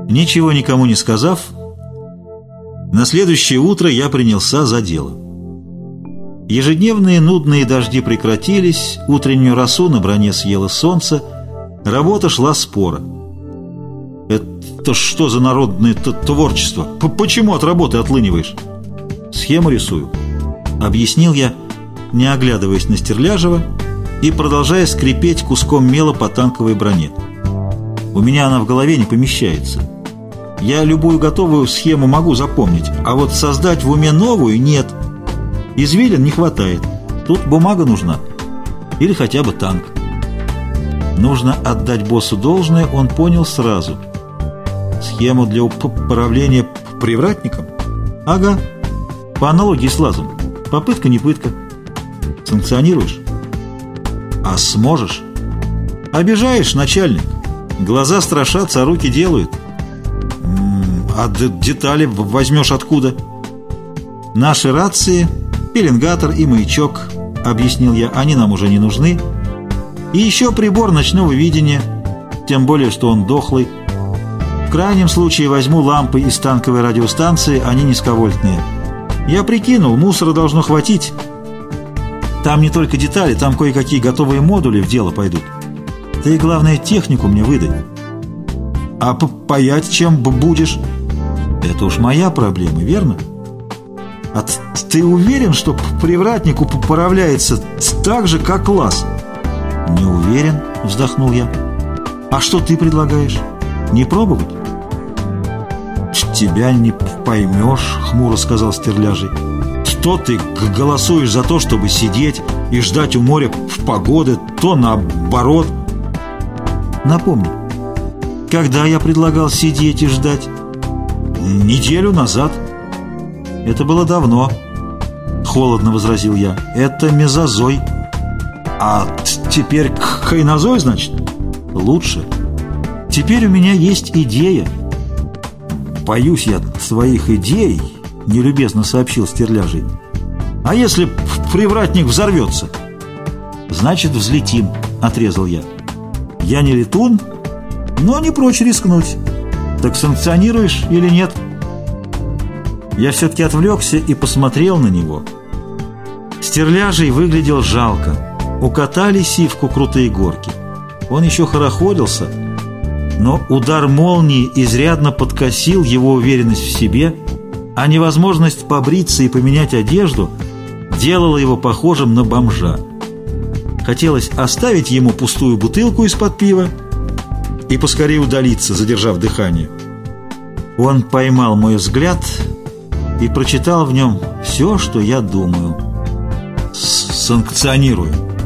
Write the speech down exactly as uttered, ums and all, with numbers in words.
Ничего никому не сказав, на следующее утро я принялся за дело. Ежедневные нудные дожди прекратились, утреннюю росу на броне съело солнце, работа шла споро. «Это что за народное творчество? Почему от работы отлыниваешь?» «Схему рисую», — объяснил я, не оглядываясь на Стерляжева и продолжая скрипеть куском мела по танковой броне. «У меня она в голове не помещается. Я любую готовую схему могу запомнить, а вот создать в уме новую нет. Извилин не хватает. Тут бумага нужна. Или хотя бы танк». Нужно отдать боссу должное, он понял сразу. «Схему для управления привратником?» «Ага. По аналогии с лазом. Попытка не пытка. Санкционируешь?» «А сможешь?» «Обижаешь, начальник. Глаза страшатся, а руки делают». «А детали возьмешь откуда?» «Наши рации, пеленгатор и маячок», — объяснил я, — «они нам уже не нужны. И еще прибор ночного видения, тем более, что он дохлый. В крайнем случае возьму лампы из танковой радиостанции, они низковольтные. Я прикинул, мусора должно хватить. Там не только детали, там кое-какие готовые модули в дело пойдут. Ты, главное, технику мне выдай». «А паять чем будешь?» «Это уж моя проблема, верно? А ты уверен, что привратник управляется так же, как лаз?» «Не уверен», — вздохнул я. «А что ты предлагаешь? Не пробовать?» «Тебя не поймешь», — хмуро сказал Стерляжий. «То ты голосуешь за то, чтобы сидеть и ждать у моря в погоды, то наоборот». «Напомни, когда я предлагал сидеть и ждать?» «Неделю назад». «Это было давно», — холодно возразил я. «Это мезозой». «А теперь кайнозой, значит?» «Лучше. Теперь у меня есть идея». «Боюсь я своих идей», — нелюбезно сообщил Стерляжий. «А если привратник взорвется?» «Значит, взлетим», — отрезал я. «Я не летун, но не прочь рискнуть. Так санкционируешь или нет?» Я все-таки отвлекся и посмотрел на него. Стерляжий выглядел жалко. Укатали сивку крутые горки. Он еще хорохорился, но удар молнии изрядно подкосил его уверенность в себе, а невозможность побриться и поменять одежду делала его похожим на бомжа. Хотелось оставить ему пустую бутылку из-под пива и поскорее удалиться, задержав дыхание. Он поймал мой взгляд и прочитал в нем все, что я думаю. «Санкционирую».